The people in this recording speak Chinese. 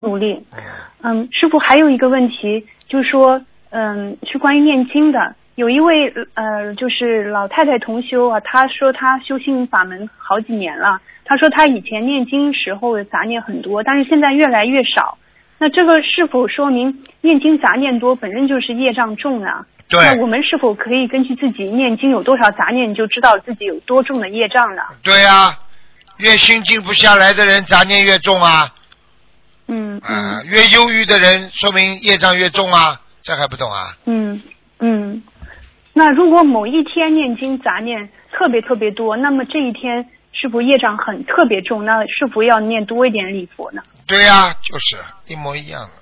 努力。师父还有一个问题，就是说，是关于念经的。有一位就是老太太同修啊，她说她修心法门好几年了，她说她以前念经时候杂念很多，但是现在越来越少。那这个是否说明念经杂念多本身就是业障重呢？ 对。 那我们是否可以根据自己念经有多少杂念，就知道自己有多重的业障呢？ 对啊，越心静不下来的人杂念越重啊。越忧郁的人说明业障越重啊，这还不懂啊？ 那如果某一天念经杂念特别特别多，那么这一天是否业障很特别重？那是否要念多一点礼佛呢？ 对呀，就是一模一样的。